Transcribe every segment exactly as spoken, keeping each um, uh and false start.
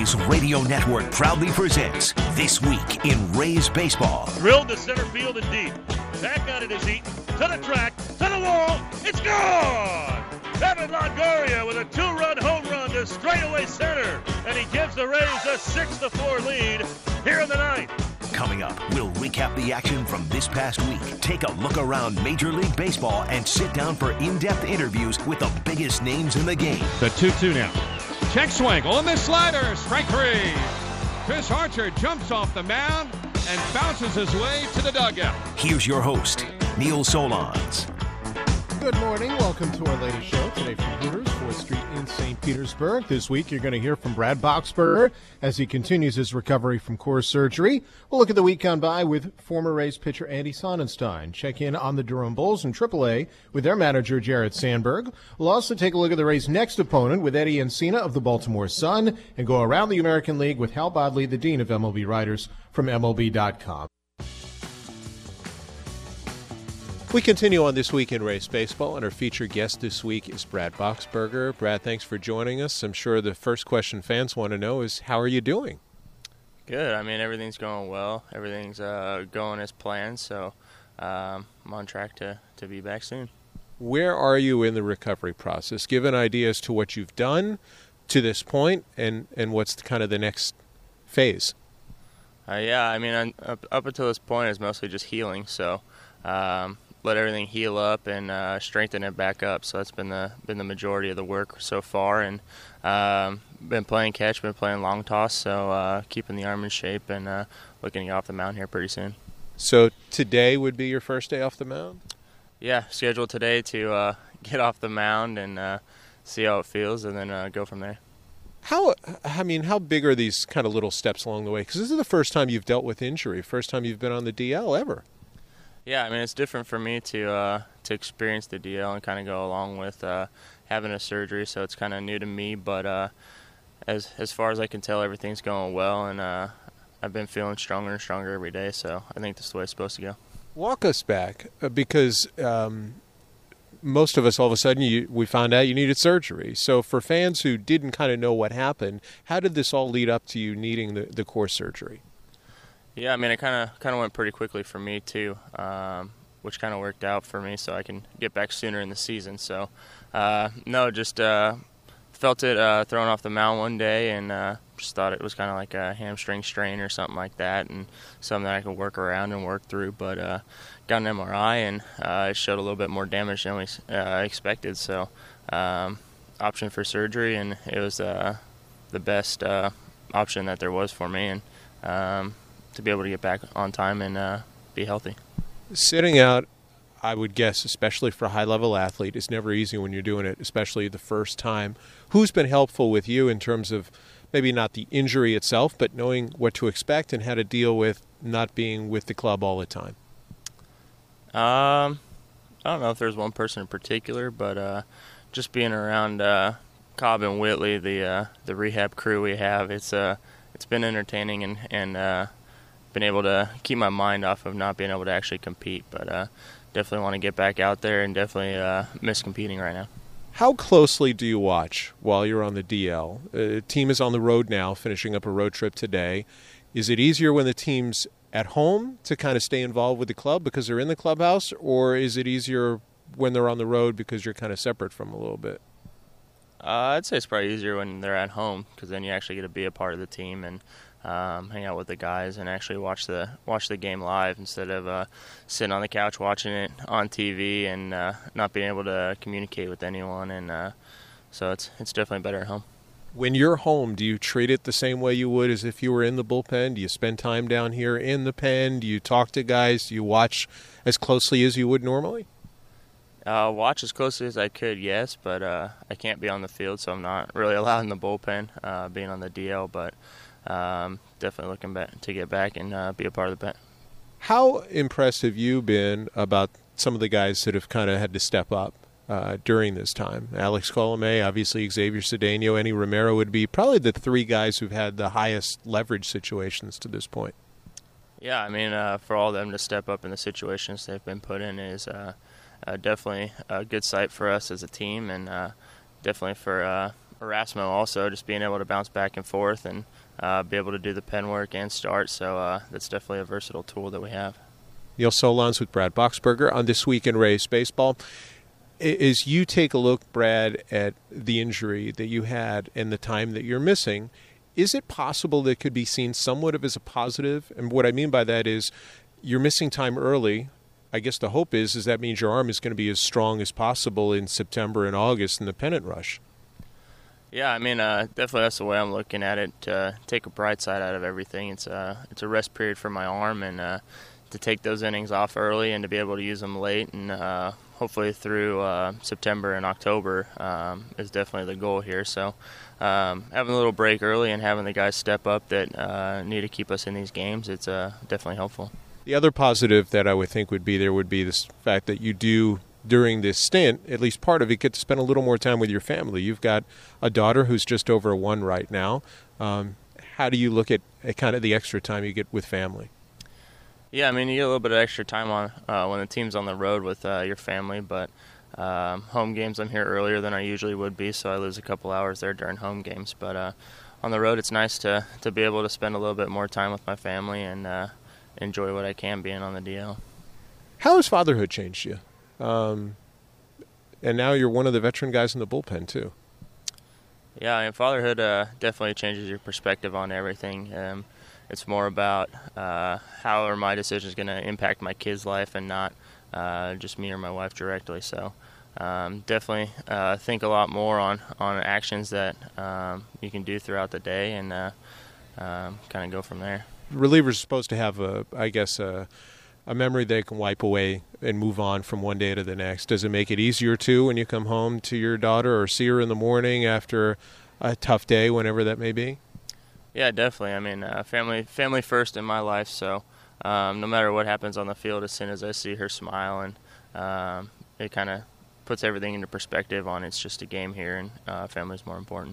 Sports Radio Network proudly presents This Week in Rays Baseball. Drilled to center field and deep. Back on it is Eaton. To the track. To the wall. It's gone! Evan Longoria with a two-run home run to straightaway center. And he gives the Rays a six to four lead here in the ninth. Coming up, we'll recap the action from this past week, take a look around Major League Baseball, and sit down for in-depth interviews with the biggest names in the game. The two two now. Check swing on the slider. Strike three. Chris Archer jumps off the mound and bounces his way to the dugout. Here's your host, Neil Solondz. Good morning. Welcome to our latest show today from Hooters, fourth Street in Saint Petersburg. This week, you're going to hear from Brad Boxberger as he continues his recovery from core surgery. We'll look at the week gone by with former Rays pitcher Andy Sonnenstein. Check in on the Durham Bulls in triple A with their manager, Jared Sandberg. We'll also take a look at the Rays' next opponent with Eddie Encina of the Baltimore Sun and go around the American League with Hal Bodley, the Dean of M L B Writers from M L B dot com. We continue on This Week in Rays Baseball, and our featured guest this week is Brad Boxberger. Brad, thanks for joining us. I'm sure the first question fans want to know is, how are you doing? Good. I mean, everything's going well. Everything's uh, going as planned, so um, I'm on track to, to be back soon. Where are you in the recovery process? Give an idea as to what you've done to this point and, and what's the, kind of the next phase. Uh, yeah, I mean, I'm, up, up until this point, it's mostly just healing, so um, let everything heal up and uh, strengthen it back up. So that's been the been the majority of the work so far, and um, been playing catch, been playing long toss, so uh, keeping the arm in shape and uh, looking to get off the mound here pretty soon. So today would be your first day off the mound? Yeah, scheduled today to uh, get off the mound and uh, see how it feels, and then uh, go from there. How, I mean, how big are these kind of little steps along the way? Because this is the first time you've dealt with injury, first time you've been on the D L ever. Yeah, I mean, it's different for me to uh, to experience the D L and kind of go along with uh, having a surgery, so it's kind of new to me. But uh, as as far as I can tell, everything's going well, and uh, I've been feeling stronger and stronger every day, so I think this is the way it's supposed to go. Walk us back, because um, most of us, all of a sudden, you, we found out you needed surgery. So for fans who didn't kind of know what happened, how did this all lead up to you needing the, the core surgery? Yeah, I mean, it kind of kind of went pretty quickly for me too, um, which kind of worked out for me, so I can get back sooner in the season. So, uh, no, just uh, felt it uh, thrown off the mound one day, and uh, just thought it was kind of like a hamstring strain or something like that, and something that I could work around and work through. But uh, got an M R I, and uh, it showed a little bit more damage than we uh, expected. So, um, option for surgery, and it was uh, the best uh, option that there was for me, and um, to be able to get back on time and uh, be healthy. Sitting out, I would guess, especially for a high-level athlete, is never easy when you're doing it, especially the first time. Who's been helpful with you in terms of maybe not the injury itself, but knowing what to expect and how to deal with not being with the club all the time? Um, I don't know if there's one person in particular, but uh, just being around uh, Cobb and Whitley, the uh, the rehab crew we have, it's uh, it's been entertaining and and uh, been able to keep my mind off of not being able to actually compete. But uh, definitely want to get back out there and definitely uh, miss competing right now. How closely do you watch while you're on the D L? The team is on the road now, finishing up a road trip today. Is it easier when the team's at home to kind of stay involved with the club because they're in the clubhouse, or is it easier when they're on the road because you're kind of separate from them a little bit? Uh, I'd say it's probably easier when they're at home, because then you actually get to be a part of the team and um, hang out with the guys and actually watch the watch the game live instead of uh, sitting on the couch watching it on T V and uh, not being able to communicate with anyone. And uh, so it's it's definitely better at home. When you're home, do you treat it the same way you would as if you were in the bullpen? Do you spend time down here in the pen? Do you talk to guys? Do you watch as closely as you would normally? Uh, watch as closely as I could, yes, but uh, I can't be on the field, so I'm not really allowed in the bullpen, uh, being on the D L, but um, definitely looking back to get back and uh, be a part of the pen. How impressed have you been about some of the guys that have kind of had to step up uh, during this time? Alex Colomé, obviously Xavier Cedeno, Eddie Romero would be probably the three guys who've had the highest leverage situations to this point. Yeah, I mean, uh, for all of them to step up in the situations they've been put in is uh, uh, definitely a good sight for us as a team, and uh, definitely for uh, Erasmo also, just being able to bounce back and forth and uh, be able to do the pen work and start. So uh, that's definitely a versatile tool that we have. Neil Solondz with Brad Boxberger on This Week in Rays Baseball. As you take a look, Brad, at the injury that you had and the time that you're missing, is it possible that it could be seen somewhat of as a positive? And what I mean by that is you're missing time early. I guess the hope is is that means your arm is going to be as strong as possible in September and August in the pennant rush. Yeah, I mean, uh, definitely that's the way I'm looking at it. To take a bright side out of everything, it's a it's a rest period for my arm, and uh, to take those innings off early and to be able to use them late and uh, hopefully through uh, September and October um, is definitely the goal here. So um, having a little break early and having the guys step up that uh, need to keep us in these games, it's uh, definitely helpful. The other positive that I would think would be there would be this fact that you do, during this stint, at least part of it, get to spend a little more time with your family. You've got a daughter who's just over one right now. Um, how do you look at, at kind of the extra time you get with family? Yeah, I mean, you get a little bit of extra time on uh, when the team's on the road with uh, your family, but um, home games I'm here earlier than I usually would be, so I lose a couple hours there during home games. But uh, on the road, it's nice to, to be able to spend a little bit more time with my family and uh, enjoy what I can being on the D L. How has fatherhood changed you? Um, and now you're one of the veteran guys in the bullpen, too. Yeah, I mean, fatherhood uh, definitely changes your perspective on everything. Um, it's more about uh, how are my decisions going to impact my kid's life and not uh, just me or my wife directly. So um, definitely uh, think a lot more on, on actions that um, you can do throughout the day and uh, um, kind of go from there. Relievers are supposed to have, a, I guess, a, a memory they can wipe away and move on from one day to the next. Does it make it easier, too, when you come home to your daughter or see her in the morning after a tough day, whenever that may be? Yeah, definitely. I mean, uh, family family first in my life, so um, no matter what happens on the field, as soon as I see her smile, and um, it kind of puts everything into perspective on it's just a game here, and uh, family's more important.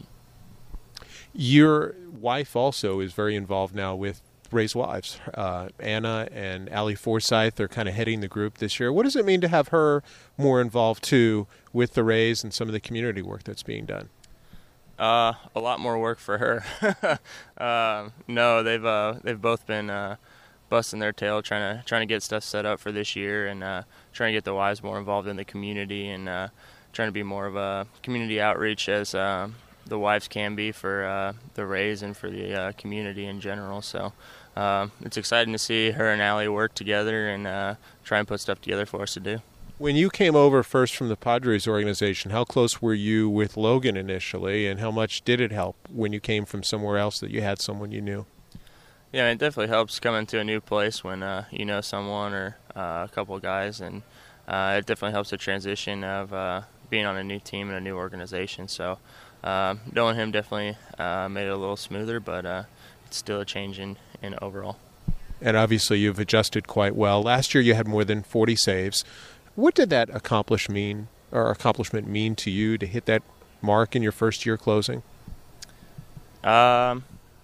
Your wife also is very involved now with Rays Wives. Uh, Anna and Allie Forsyth are kind of heading the group this year. What does it mean to have her more involved, too, with the Rays and some of the community work that's being done? Uh, a lot more work for her. uh, no, they've uh, they've both been uh, busting their tail trying to trying to get stuff set up for this year and uh, trying to get the wives more involved in the community and uh, trying to be more of a community outreach as uh, the wives can be for uh, the Rays and for the uh, community in general. So uh, it's exciting to see her and Allie work together and uh, try and put stuff together for us to do. When you came over first from the Padres organization, how close were you with Logan initially, and how much did it help when you came from somewhere else that you had someone you knew? Yeah, it definitely helps coming to a new place when uh, you know someone or uh, a couple of guys, and uh, it definitely helps the transition of uh, being on a new team and a new organization. So uh, knowing him definitely uh, made it a little smoother, but uh, it's still a change in, in overall. And obviously you've adjusted quite well. Last year you had more than forty saves. What did that accomplish mean, or accomplishment mean to you to hit that mark in your first year closing? Um,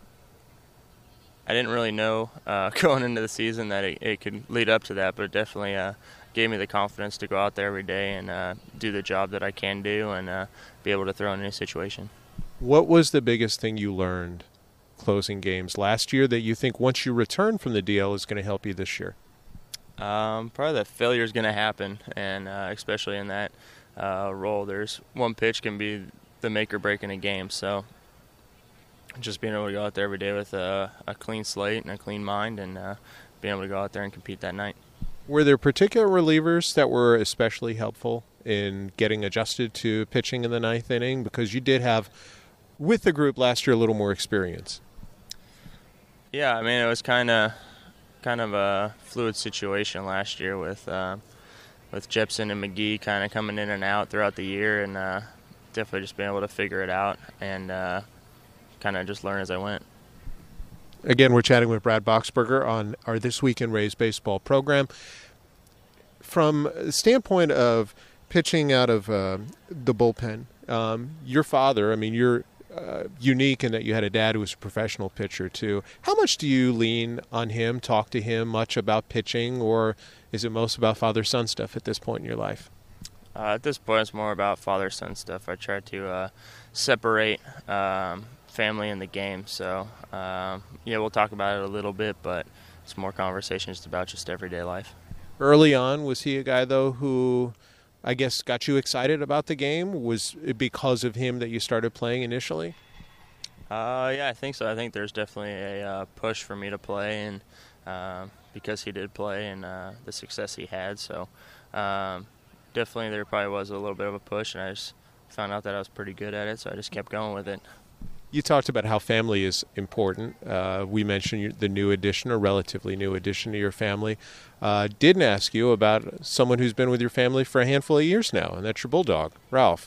I didn't really know uh, going into the season that it, it could lead up to that, but it definitely uh, gave me the confidence to go out there every day and uh, do the job that I can do and uh, be able to throw in any situation. What was the biggest thing you learned closing games last year that you think once you return from the D L is going to help you this year? Um, probably that failure is going to happen, and uh, especially in that uh, role, there's one pitch can be the make or break in a game. So just being able to go out there every day with a, a clean slate and a clean mind, and uh, being able to go out there and compete that night. Were there particular relievers that were especially helpful in getting adjusted to pitching in the ninth inning? Because you did have, with the group last year, a little more experience. Yeah, I mean, it was kind of. kind of a fluid situation last year with uh, with Jepson and McGee kind of coming in and out throughout the year, and uh, definitely just being able to figure it out and uh, kind of just learn as I went. Again, we're chatting with Brad Boxberger on our This Week in Rays baseball program. From the standpoint of pitching out of uh, the bullpen, um, your father, I mean, you're Uh, unique in that you had a dad who was a professional pitcher too. How much do you lean on him, talk to him much about pitching, or is it most about father-son stuff at this point in your life? Uh, at this point, it's more about father-son stuff. I try to uh, separate um, family and the game. So, um, yeah, we'll talk about it a little bit, but it's more conversations about just everyday life. Early on, was he a guy, though, who I guess got you excited about the game? Was it because of him that you started playing initially? Uh, yeah, I think so. I think there's definitely a uh, push for me to play, and uh, because he did play and uh, the success he had. So um, definitely there probably was a little bit of a push, and I just found out that I was pretty good at it, so I just kept going with it. You talked about how family is important. Uh, we mentioned the new addition, or relatively new addition to your family. Uh, didn't ask you about someone who's been with your family for a handful of years now, and that's your bulldog, Ralph.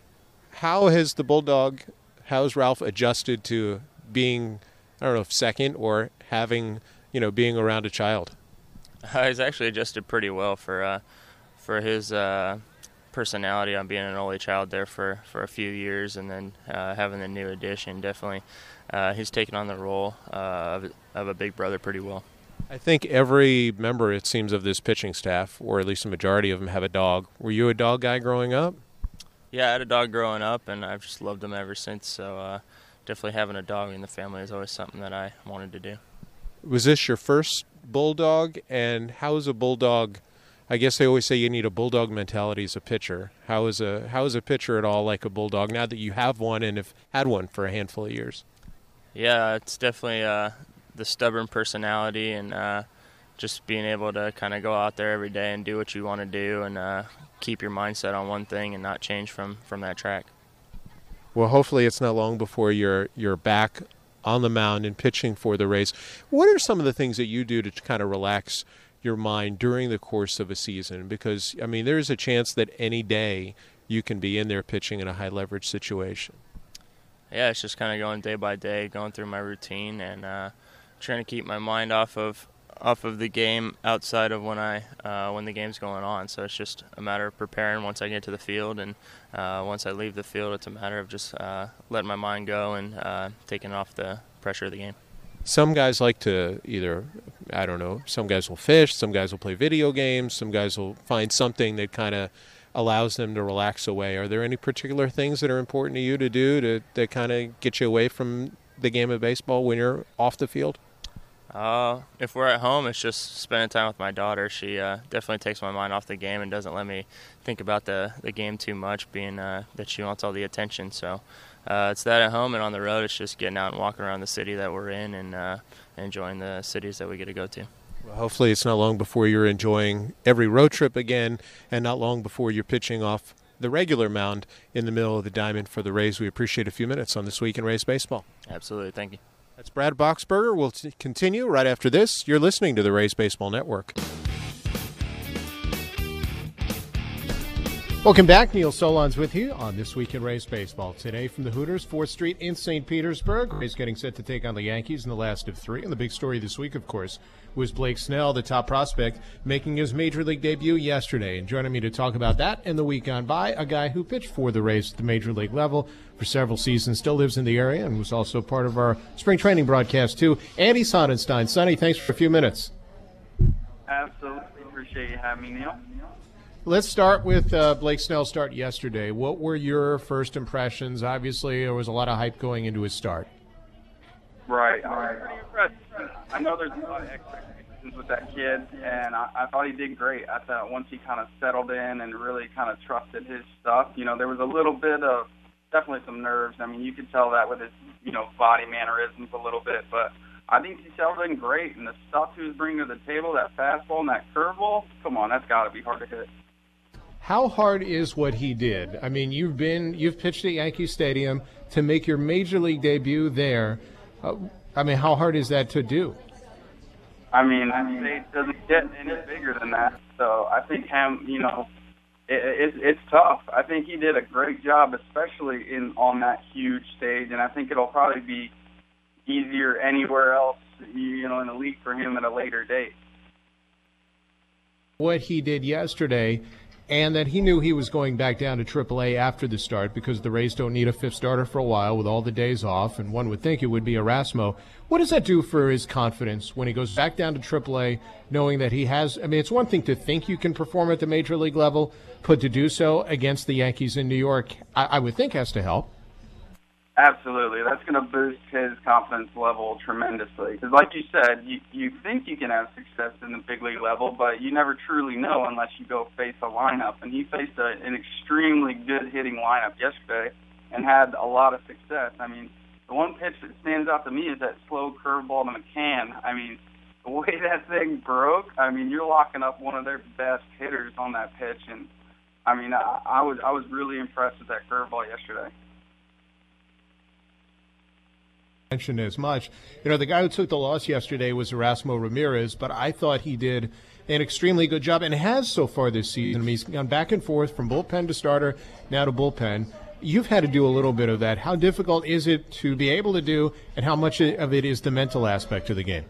How has the bulldog, how has Ralph adjusted to being, I don't know if second, or having, you know, being around a child? Uh, he's actually adjusted pretty well for uh, for his uh, personality on being an only child there for, for a few years, and then uh, having the new addition. Definitely, uh, he's taken on the role uh, of, of a big brother pretty well. I think every member, it seems, of this pitching staff, or at least a majority of them, have a dog. Were you a dog guy growing up? Yeah, I had a dog growing up, and I've just loved him ever since. So uh, definitely having a dog in the family is always something that I wanted to do. Was this your first bulldog? And how is a bulldog? I guess they always say you need a bulldog mentality as a pitcher. How is a how is a pitcher at all like a bulldog now that you have one and have had one for a handful of years? Yeah, it's definitely uh, the stubborn personality, and uh, just being able to kind of go out there every day and do what you want to do, and uh, keep your mindset on one thing and not change from, from that track. Well, hopefully it's not long before you're you're back on the mound and pitching for the Rays. What are some of the things that you do to kind of relax your mind during the course of a season? Because, I mean, there's a chance that any day you can be in there pitching in a high-leverage situation. Yeah, it's just kind of going day by day, going through my routine, and uh, trying to keep my mind off of off of the game outside of when I uh, when the game's going on. So it's just a matter of preparing once I get to the field, and uh, once I leave the field, it's a matter of just uh, letting my mind go and uh, taking off the pressure of the game. Some guys like to either, I don't know, some guys will fish, some guys will play video games, some guys will find something that kind of allows them to relax away. Are there any particular things that are important to you to do to, to kind of get you away from the game of baseball when you're off the field? Uh, if we're at home, it's just spending time with my daughter. She uh, definitely takes my mind off the game and doesn't let me think about the, the game too much, being uh, that she wants all the attention. So uh, it's that at home, and on the road, it's just getting out and walking around the city that we're in, and uh, enjoying the cities that we get to go to. Well, hopefully it's not long before you're enjoying every road trip again, and not long before you're pitching off the regular mound in the middle of the diamond for the Rays. We appreciate a few minutes on This Week in Rays Baseball. Absolutely. Thank you. That's Brad Boxberger. We'll t- continue right after this. You're listening to the Rays Baseball Network. Welcome back. Neil Solondz with you on This Week in Rays Baseball. Today from the Hooters, fourth Street in Saint Petersburg. Rays getting set to take on the Yankees in the last of three. And the big story this week, of course, was Blake Snell, the top prospect, making his Major League debut yesterday. And joining me to talk about that and the week gone by, a guy who pitched for the Rays at the Major League level for several seasons, still lives in the area, and was also part of our spring training broadcast, too. Andy Sonnenstein. Sonny, thanks for a few minutes. Absolutely. Appreciate you having me, Neil. Let's start with uh, Blake Snell's start yesterday. What were your first impressions? Obviously, there was a lot of hype going into his start. Right. I was pretty impressed. I know there's a lot of expectations with that kid, and I, I thought he did great. I thought once he kind of settled in and really kind of trusted his stuff, you know, there was a little bit of definitely some nerves. I mean, you could tell that with his, you know, body mannerisms a little bit, but I think he settled in great, and the stuff he was bringing to the table, that fastball and that curveball, come on, that's got to be hard to hit. How hard is what he did? I mean, you've been you've pitched at Yankee Stadium to make your Major League debut there. Uh, I mean, how hard is that to do? I mean, the stage doesn't get any bigger than that. So I think him, you know, it, it, it's tough. I think he did a great job, especially in on that huge stage, and I think it'll probably be easier anywhere else, you know, in the league for him at a later date. What he did yesterday, and that he knew he was going back down to triple A after the start because the Rays don't need a fifth starter for a while with all the days off, and one would think it would be Erasmo. What does that do for his confidence when he goes back down to triple A, knowing that he has – I mean, it's one thing to think you can perform at the major league level, but to do so against the Yankees in New York, I, I would think has to help. Absolutely. That's going to boost his confidence level tremendously. Because like you said, you, you think you can have success in the big league level, but you never truly know unless you go face a lineup. And he faced a, an extremely good hitting lineup yesterday and had a lot of success. I mean, the one pitch that stands out to me is that slow curveball to McCann. I mean, the way that thing broke, I mean, you're locking up one of their best hitters on that pitch. And, I mean, I, I was I was really impressed with that curveball yesterday. Mentioned as much. You know, the guy who took the loss yesterday was Erasmo Ramirez, but I thought he did an extremely good job and has so far this season. I mean, he's gone back and forth from bullpen to starter, now to bullpen. You've had to do a little bit of that. How difficult is it to be able to do, and how much of it is the mental aspect of the game?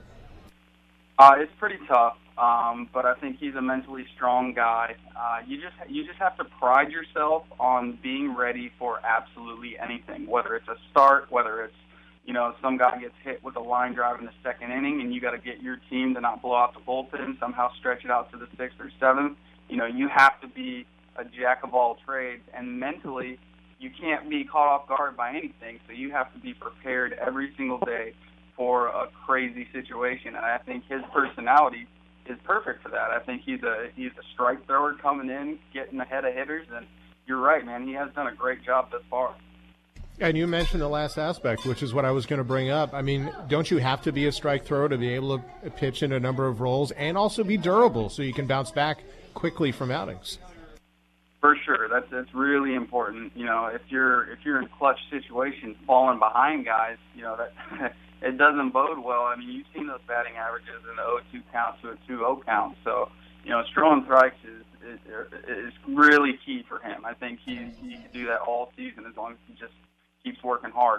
Uh, it's pretty tough, um, but I think he's a mentally strong guy. Uh, you just you just have to pride yourself on being ready for absolutely anything, whether it's a start, whether it's You know, some guy gets hit with a line drive in the second inning, and you got to get your team to not blow out the bullpen, somehow stretch it out to the sixth or seventh. You know, you have to be a jack of all trades, and mentally, you can't be caught off guard by anything. So you have to be prepared every single day for a crazy situation. And I think his personality is perfect for that. I think he's a he's a strike thrower coming in, getting ahead of hitters, and you're right, man. He has done a great job thus far. And you mentioned the last aspect, which is what I was going to bring up. I mean, don't you have to be a strike thrower to be able to pitch in a number of roles and also be durable so you can bounce back quickly from outings? For sure, that's that's really important. You know, if you're if you're in clutch situations, falling behind guys, you know that it doesn't bode well. I mean, you've seen those batting averages in the oh two count to a two oh count. So, you know, throwing strikes is, is is really key for him. I think he he can do that all season as long as he just keeps working hard.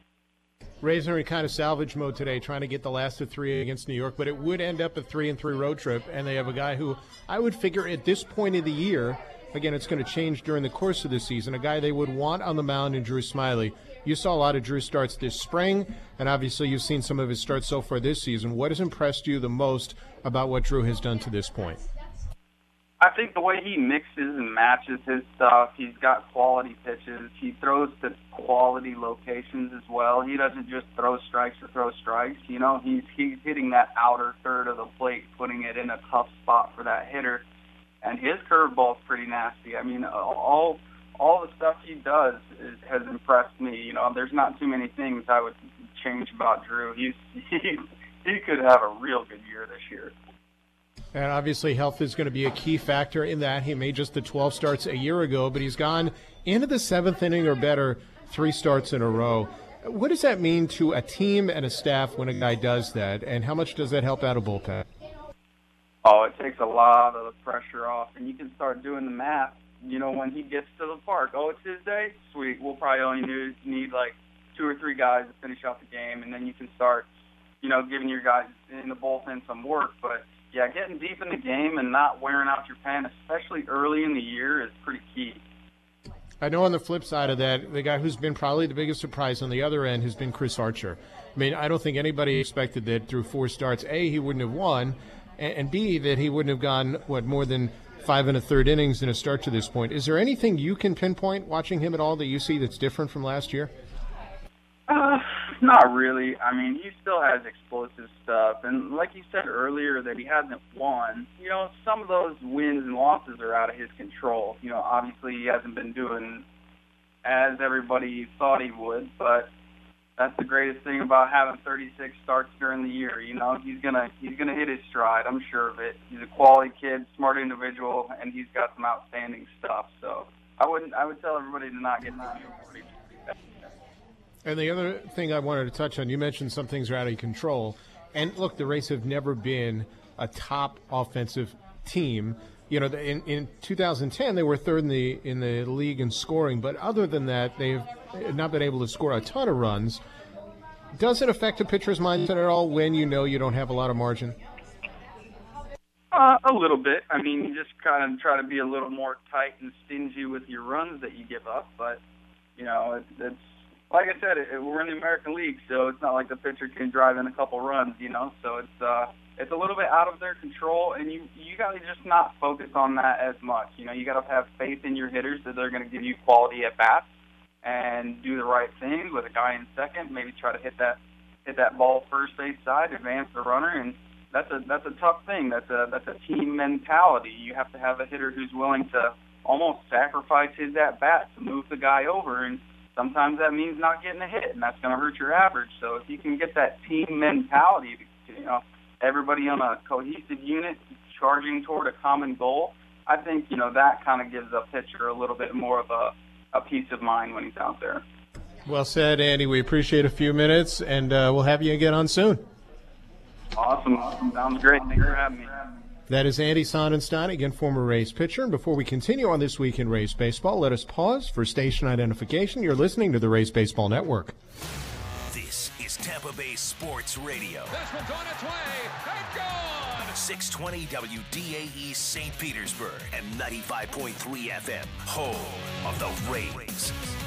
Rays are in kind of salvage mode today, trying to get the last of three against New York, but it would end up a three and three road trip, and they have a guy who I would figure at this point of the year, again, it's going to change during the course of the season, a guy they would want on the mound in Drew Smyly. You saw a lot of Drew starts this spring, and obviously you've seen some of his starts so far this season. What has impressed you the most about what Drew has done to this point? I think the way he mixes and matches his stuff, he's got quality pitches. He throws to quality locations as well. He doesn't just throw strikes or throw strikes. You know, he's he's hitting that outer third of the plate, putting it in a tough spot for that hitter. And his curveball's pretty nasty. I mean, all all the stuff he does is, has impressed me. You know, there's not too many things I would change about Drew. He's he he could have a real good year this year. And obviously health is going to be a key factor in that. He made just the twelve starts a year ago, but he's gone into the seventh inning or better three starts in a row. What does that mean to a team and a staff when a guy does that, and how much does that help out a bullpen? Oh, it takes a lot of the pressure off, and you can start doing the math. You know, when he gets to the park, oh, it's his day? Sweet. We'll probably only need, need like two or three guys to finish out the game, and then you can start, you know, giving your guys in the bullpen some work. But yeah, getting deep in the game and not wearing out your pen, especially early in the year, is pretty key. I know on the flip side of that, the guy who's been probably the biggest surprise on the other end has been Chris Archer. I mean, I don't think anybody expected that through four starts, A, he wouldn't have won, and B, that he wouldn't have gone, what, more than five and a third innings in a start to this point. Is there anything you can pinpoint watching him at all that you see that's different from last year? Uh, not really. I mean, he still has explosive stuff. And like you said earlier that he hasn't won, you know, some of those wins and losses are out of his control. You know, obviously he hasn't been doing as everybody thought he would, but that's the greatest thing about having thirty-six starts during the year. You know, he's gonna he's gonna hit his stride. I'm sure of it. He's a quality kid, smart individual, and he's got some outstanding stuff. So I wouldn't I would tell everybody to not get too worried. And the other thing I wanted to touch on, you mentioned some things are out of control. And look, the Rays have never been a top offensive team. You know, in, in two thousand ten, they were third in the in the league in scoring. But other than that, they've not been able to score a ton of runs. Does it affect a pitcher's mindset at all when you know you don't have a lot of margin? Uh, a little bit. I mean, you just kind of try to be a little more tight and stingy with your runs that you give up. But, you know, it, it's like I said, it, it, we're in the American League, so it's not like the pitcher can drive in a couple runs, you know. So it's uh, it's a little bit out of their control, and you you got to just not focus on that as much. You know, you got to have faith in your hitters that they're going to give you quality at bats and do the right things with a guy in second. Maybe try to hit that hit that ball first base side, advance the runner, and that's a that's a tough thing. That's a that's a team mentality. You have to have a hitter who's willing to almost sacrifice his at bat to move the guy over, and sometimes that means not getting a hit, and that's going to hurt your average. So if you can get that team mentality, you know, everybody on a cohesive unit charging toward a common goal, I think, you know, that kind of gives a pitcher a little bit more of a, a peace of mind when he's out there. Well said, Andy. We appreciate a few minutes, and uh, we'll have you again on soon. Awesome. Awesome. Sounds great. Thanks for having me. That is Andy Sonnenstein, again, former Rays pitcher. And before we continue on This Week in Rays Baseball, let us pause for station identification. You're listening to the Rays Baseball Network. This is Tampa Bay Sports Radio. This one's on its way and gone. six twenty W D A E Saint Petersburg and ninety-five point three F M, home of the Rays.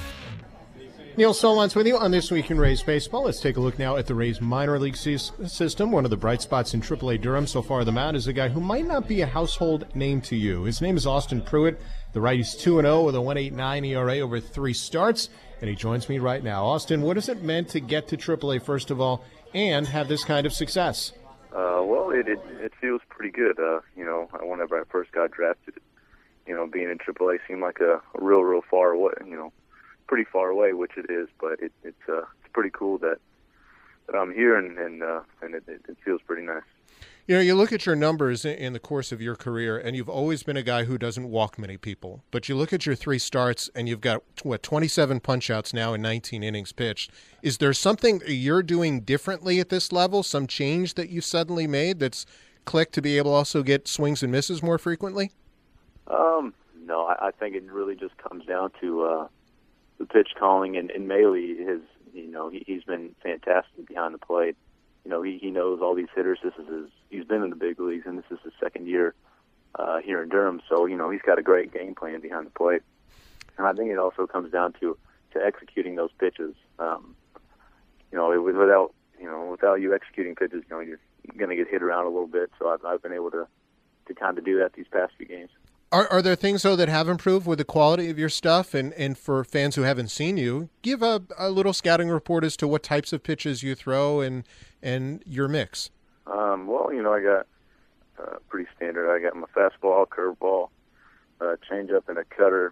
Neil Solondz with you on This Week in Rays Baseball. Let's take a look now at the Rays minor league system. One of the bright spots in triple A Durham so far the mound is a guy who might not be a household name to you. His name is Austin Pruitt. The righty's two and oh with a one point eight nine E R A over three starts, and he joins me right now. Austin, what has it meant to get to triple A, first of all, and have this kind of success? Uh, well, it, it it feels pretty good. Uh, you know, whenever I first got drafted, you know, being in triple A seemed like a, a real, real far away, you know, pretty far away, which it is, but it, it's uh, it's pretty cool that that I'm here, and and, uh, and it, it feels pretty nice. You know, you look at your numbers in the course of your career, and you've always been a guy who doesn't walk many people. But you look at your three starts, and you've got, what, twenty-seven punch-outs now in nineteen innings pitched. Is there something you're doing differently at this level, some change that you suddenly made that's clicked to be able to also get swings and misses more frequently? Um, no, I, I think it really just comes down to uh, the pitch calling, and, and Maley, his, you know, he, he's been fantastic behind the plate. You know, he, he knows all these hitters. This is his, he's been in the big leagues, and this is his second year uh, here in Durham. So, you know, he's got a great game plan behind the plate. And I think it also comes down to, to executing those pitches. Um, you know, it, without you know without you executing pitches, you know, you're going to get hit around a little bit. So I've, I've been able to, to kind of do that these past few games. Are are there things, though, that have improved with the quality of your stuff? And, and for fans who haven't seen you, give a, a little scouting report as to what types of pitches you throw and and your mix. Um, well, you know, I got uh, pretty standard. I got my fastball, curveball, uh, changeup, and a cutter.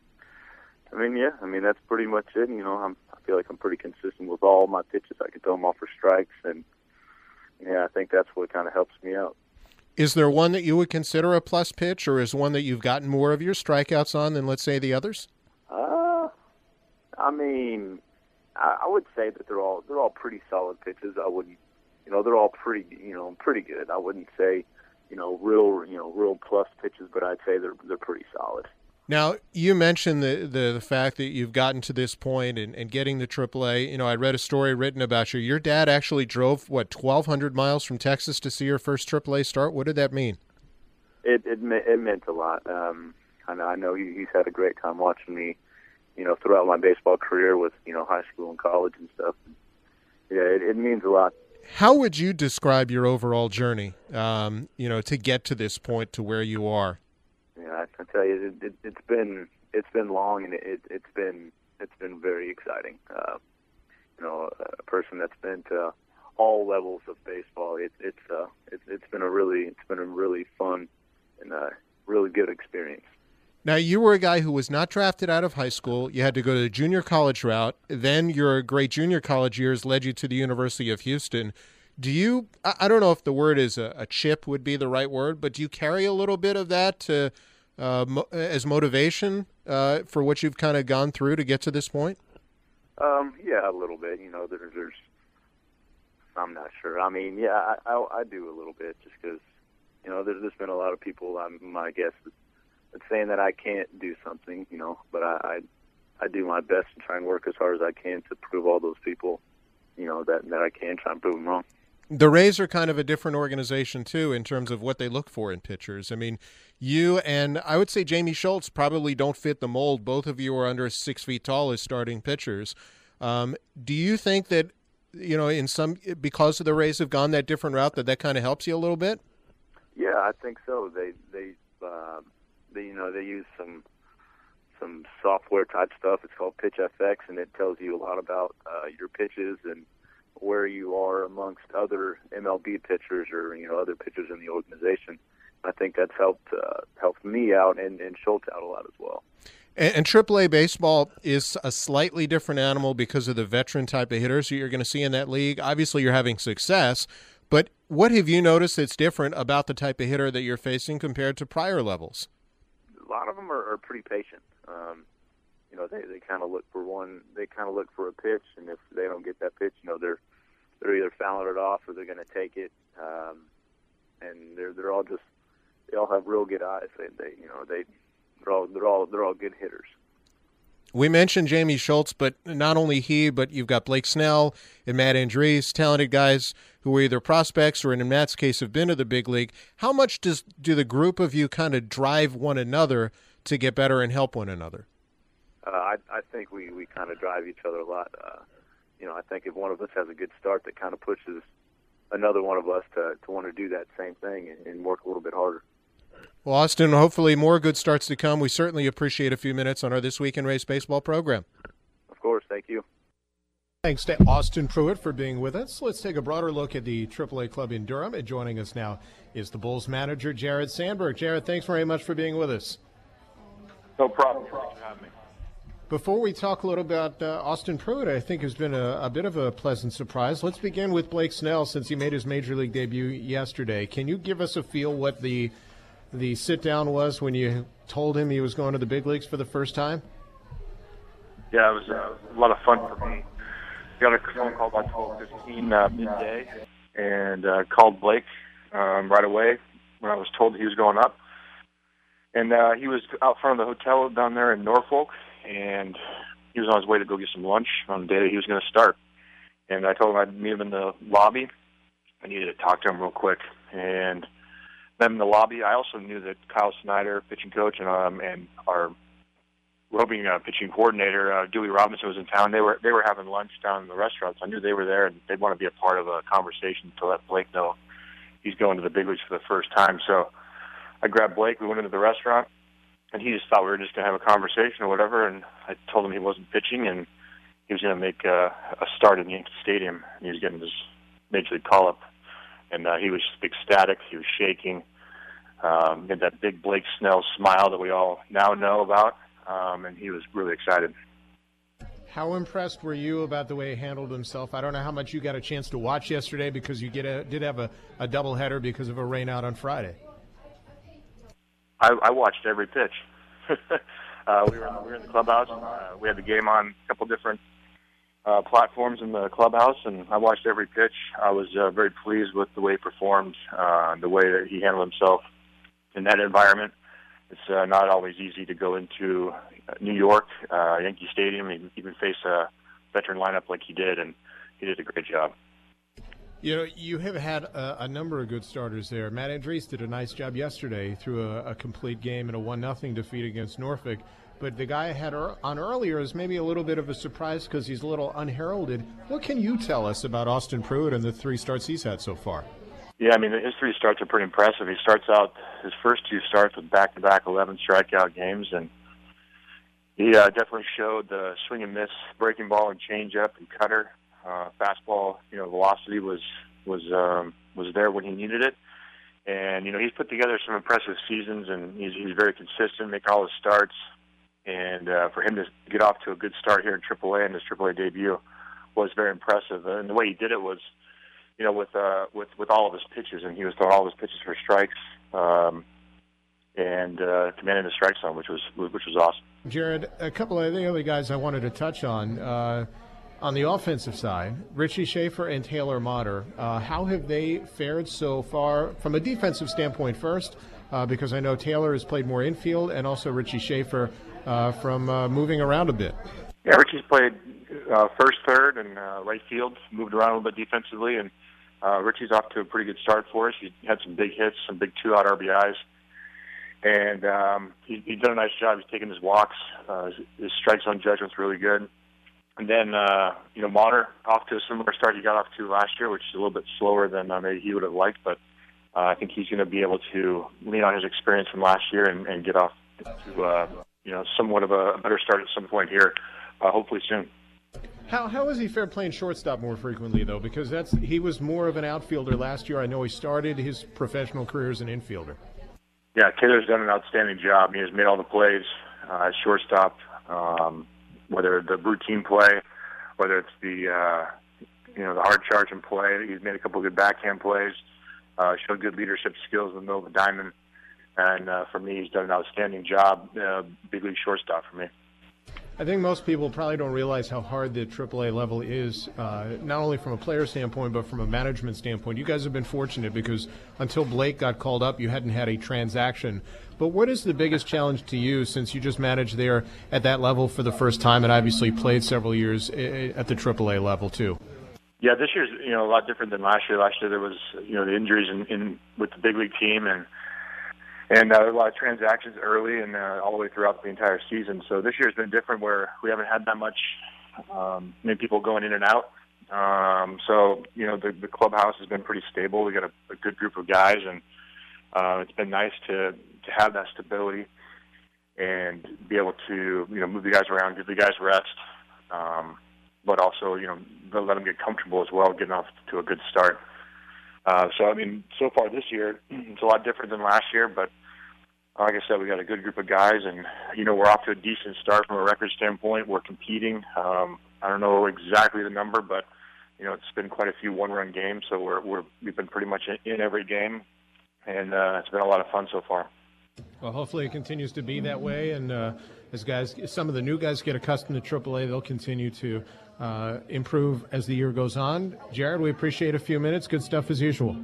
I mean, yeah, I mean, that's pretty much it. You know, I'm, I feel like I'm pretty consistent with all my pitches. I can throw them off for strikes, and, yeah, I think that's what kind of helps me out. Is there one that you would consider a plus pitch, or is one that you've gotten more of your strikeouts on than, let's say, the others? Uh, I mean, I, I would say that they're all they're all pretty solid pitches. I wouldn't, you know, they're all pretty, you know, pretty good. I wouldn't say, you know, real, you know, real plus pitches, but I'd say they're they're pretty solid. Now, you mentioned the, the, the fact that you've gotten to this point and, and getting to triple A. You know, I read a story written about you. Your dad actually drove, what, twelve hundred miles from Texas to see your first triple A start? What did that mean? It it, it meant a lot. Um, I know, I know he, he's had a great time watching me, you know, throughout my baseball career with, you know, high school and college and stuff. Yeah, it, it means a lot. How would you describe your overall journey, um, you know, to get to this point, to where you are? Yeah, I tell you, it, it, it's been it's been long, and it, it's been it's been very exciting. Uh, you know, a person that's been to all levels of baseball. It, it's uh, it, it's been a really it's been a really fun and uh, really good experience. Now, you were a guy who was not drafted out of high school. You had to go to the junior college route. Then your great junior college years led you to the University of Houston. Do you, I don't know if the word is a, a chip would be the right word, but do you carry a little bit of that to, uh, mo- as motivation uh, for what you've kind of gone through to get to this point? Um, yeah, a little bit. You know, there's, there's I'm not sure. I mean, yeah, I, I, I do a little bit just because, you know, there's, there's been a lot of people, I'm, my guess, that's saying that I can't do something, you know, but I, I, I do my best to try and work as hard as I can to prove all those people, you know, that, that I can try and prove them wrong. The Rays are kind of a different organization, too, in terms of what they look for in pitchers. I mean, you and I would say Jamie Schultz probably don't fit the mold. Both of you are under six feet tall as starting pitchers. Um, do you think that, you know, in some because of the Rays have gone that different route, that that kind of helps you a little bit? Yeah, I think so. They, they, uh, they you know, they use some some software type stuff. It's called Pitch F X, and it tells you a lot about uh, your pitches and where you are amongst other M L B pitchers or, you know, other pitchers in the organization. I think that's helped uh, helped me out and, and Schultz out a lot as well. And, and triple A baseball is a slightly different animal because of the veteran type of hitters you're going to see in that league. Obviously, you're having success, but what have you noticed that's different about the type of hitter that you're facing compared to prior levels? A lot of them are, are pretty patient. Um, you know, they, they kind of look for one. They kind of look for a pitch, and if they don't get that pitch, you know, they're they're either fouling it off or they're going to take it. Um, and they're they're all just they all have real good eyes. They, they you know they they're all they're all they're all good hitters. We mentioned Jamie Schultz, but not only he, but you've got Blake Snell and Matt Andriese, talented guys who are either prospects or, in Matt's case, have been to the big league. How much does do the group of you kind of drive one another to get better and help one another? Uh, I, I think we, we kind of drive each other a lot. Uh, you know, I think if one of us has a good start, that kind of pushes another one of us to, to want to do that same thing and, and work a little bit harder. Well, Austin, hopefully more good starts to come. We certainly appreciate a few minutes on our This Week in Rays baseball program. Of course. Thank you. Thanks to Austin Pruitt for being with us. Let's take a broader look at the triple A club in Durham. And joining us now is the Bulls manager, Jared Sandberg. Jared, thanks very much for being with us. No problem. Thanks for having me. Before we talk a little about uh, Austin Pruitt, I think has been a, a bit of a pleasant surprise. Let's begin with Blake Snell, since he made his major league debut yesterday. Can you give us a feel what the the sit-down was when you told him he was going to the big leagues for the first time? Yeah, it was uh, a lot of fun for me. Got a phone call about twelve fifteen uh, midday, and uh, called Blake um, right away when I was told that he was going up. And uh, he was out front of the hotel down there in Norfolk, and he was on his way to go get some lunch on the day that he was going to start. And I told him I'd meet him in the lobby. I needed to talk to him real quick. And then in the lobby, I also knew that Kyle Snyder, pitching coach, and um, and our roving uh, pitching coordinator, uh, Dewey Robinson, was in town. They were they were having lunch down in the restaurant. So I knew they were there, and they'd want to be a part of a conversation to let Blake know he's going to the big leagues for the first time. So I grabbed Blake. We went into the restaurant, and he just thought we were just going to have a conversation or whatever. And I told him he wasn't pitching, and he was going to make uh, a start in Yankee Stadium. And he was getting his major league call-up. And uh, he was ecstatic. He was shaking. Um, he had that big Blake Snell smile that we all now know about. Um, and he was really excited. How impressed were you about the way he handled himself? I don't know how much you got a chance to watch yesterday because you get a, did have a, a doubleheader because of a rain out on Friday. I, I watched every pitch. uh, we, were in, we were in the clubhouse. And, uh, we had the game on a couple different uh, platforms in the clubhouse, and I watched every pitch. I was uh, very pleased with the way he performed, uh, the way that he handled himself in that environment. It's uh, not always easy to go into New York, uh, Yankee Stadium, and even face a veteran lineup like he did, and he did a great job. You know, you have had a, a number of good starters there. Matt Andriese did a nice job yesterday through a, a complete game and a one nothing defeat against Norfolk. But the guy I had on earlier is maybe a little bit of a surprise because he's a little unheralded. What can you tell us about Austin Pruitt and the three starts he's had so far? Yeah, I mean, his three starts are pretty impressive. He starts out his first two starts with back-to-back eleven strikeout games, and he uh, definitely showed the swing and miss, breaking ball and changeup and cutter. Uh, fastball, you know, velocity was was um, was there when he needed it, and you know he's put together some impressive seasons, and he's he's very consistent, making all his starts, and uh, for him to get off to a good start here in triple A in his triple A debut was very impressive. And the way he did it was, you know, with uh, with with all of his pitches, and he was throwing all of his pitches for strikes, um, and uh, commanding the strike zone, which was which was awesome. Jared, a couple of the other guys I wanted to touch on. Uh, On the offensive side, Richie Schaefer and Taylor Motter, uh, how have they fared so far from a defensive standpoint first? Uh, because I know Taylor has played more infield, and also Richie Schaefer uh, from uh, moving around a bit. Yeah, Richie's played uh, first, third, and uh, right field, moved around a little bit defensively, and Uh, Richie's off to a pretty good start for us. He had some big hits, some big two-out R B Is. And um, he, he's done a nice job. He's taking his walks. Uh, his, his strike zone judgment's really good. And then, uh, you know, Marner off to a similar start he got off to last year, which is a little bit slower than uh, maybe he would have liked. But uh, I think he's going to be able to lean on his experience from last year and, and get off to, uh, you know, somewhat of a better start at some point here, uh, hopefully soon. How how is he fair playing shortstop more frequently, though? Because that's he was more of an outfielder last year. I know he started his professional career as an infielder. Yeah, Taylor's done an outstanding job. He has made all the plays uh, at shortstop, um, whether the routine play, whether it's the uh, you know the hard charge and play. He's made a couple of good backhand plays, uh, showed good leadership skills in the middle of the diamond, and uh, for me, he's done an outstanding job, uh, big league shortstop for me. I think most people probably don't realize how hard the triple A level is, uh, not only from a player standpoint, but from a management standpoint. You guys have been fortunate because until Blake got called up, you hadn't had a transaction. But what is the biggest challenge to you since you just managed there at that level for the first time and obviously played several years at the triple A level too? Yeah, this year's you know a lot different than last year. Last year there was you know the injuries in, in with the big league team and. And uh, a lot of transactions early and uh, all the way throughout the entire season. So this year's been different where we haven't had that much, um, many people going in and out. Um, so, you know, the, the clubhouse has been pretty stable. We got a, a good group of guys, and uh, it's been nice to, to have that stability and be able to, you know, move the guys around, give the guys rest, um, but also, you know, let them get comfortable as well, getting off to a good start. Uh, so, I mean, so far this year, it's a lot different than last year, but like I said, we got a good group of guys, and, you know, we're off to a decent start from a record standpoint. We're competing. Um, I don't know exactly the number, but, you know, it's been quite a few one-run games, so we're, we're, we've been pretty much in, in every game, and uh, it's been a lot of fun so far. Well, hopefully it continues to be that way, and uh, as guys, some of the new guys get accustomed to triple A, they'll continue to uh, improve as the year goes on. Jared, we appreciate a few minutes. Good stuff as usual.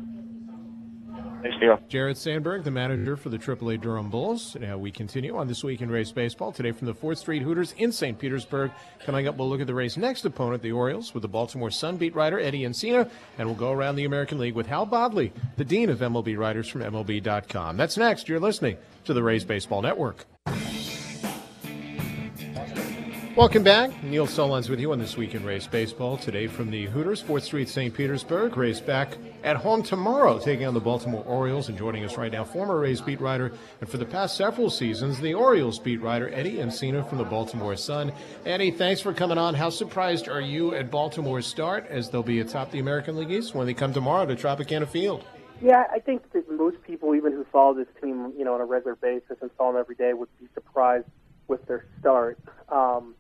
Thanks, Neil. Jared Sandberg, the manager for the triple A Durham Bulls. Now we continue on This Week in Race Baseball. Today from the fourth Street Hooters in Saint Petersburg. Coming up, we'll look at the race's next opponent, the Orioles, with the Baltimore Sun beat writer Eddie Encina, and we'll go around the American League with Hal Bodley, the dean of M L B writers from M L B dot com. That's next. You're listening to the Rays Baseball Network. Welcome back. Neil Solondz with you on This Week in Race Baseball. Today from the Hooters, fourth Street, Saint Petersburg. Rays back at home tomorrow, taking on the Baltimore Orioles. And joining us right now, former Rays beat writer, and for the past several seasons, the Orioles beat writer, Eddie Encina from the Baltimore Sun. Eddie, thanks for coming on. How surprised are you at Baltimore's start, as they'll be atop the American League East when they come tomorrow to Tropicana Field? Yeah, I think that most people, even who follow this team, you know, on a regular basis and follow them every day, would be surprised with their start. Um,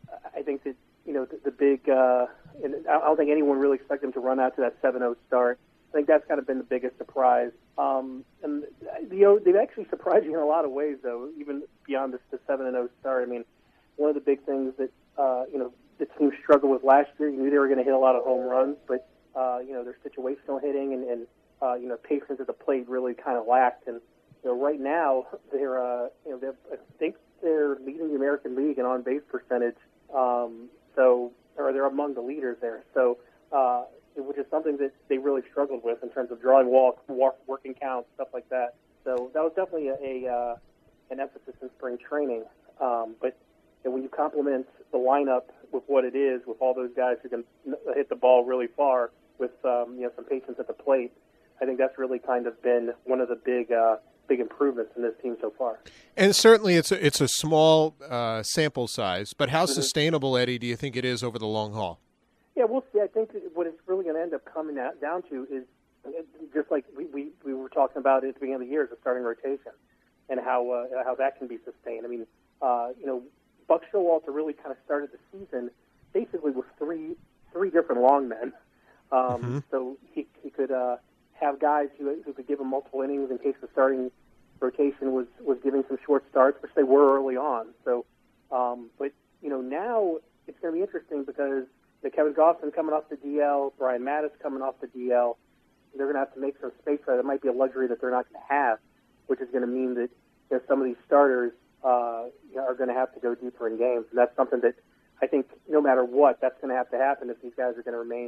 I think that, you know, the, the big, uh, and I don't think anyone really expected them to run out to that seven oh start. I think that's kind of been the biggest surprise. Um, and, you know, they've actually surprised you in a lot of ways, though, even beyond this, the seven oh start. I mean, one of the big things that, uh, you know, the team struggled with last year, you knew they were going to hit a lot of home runs, but, uh, you know, their situational hitting and, and uh, you know, patience at the plate really kind of lacked. And, you know, right now, they're, uh, you know, they're, I think they're leading the American League in on-base percentage. Um, so, or they're among the leaders there. So, uh, which is something that they really struggled with in terms of drawing walk, walk working counts, stuff like that. So that was definitely a, a uh, an emphasis in spring training. Um, but you know, when you complement the lineup with what it is, with all those guys who can hit the ball really far, with um, you know some patience at the plate, I think that's really kind of been one of the big. Uh, big improvements in this team so far. And certainly it's a, it's a small uh, sample size, but how mm-hmm. sustainable, Eddie, do you think it is over the long haul? Yeah, we'll see. I think what it's really going to end up coming out, down to is just like we, we, we were talking about at the beginning of the year, is the starting rotation and how uh, how that can be sustained. I mean, uh, you know, Buck Showalter really kind of started the season basically with three three different long men. Um, mm-hmm. So he, he could uh, have guys who, who could give him multiple innings in case the starting rotation was, was giving some short starts, which they were early on. So, um, but, you know, now it's going to be interesting because the Kevin Gausman coming off the D L, Brian Mattis coming off the D L, they're going to have to make some space for that. It might be a luxury that they're not going to have, which is going to mean that you know, some of these starters uh, are going to have to go deeper in games. And that's something that I think no matter what, that's going to have to happen if these guys are going to remain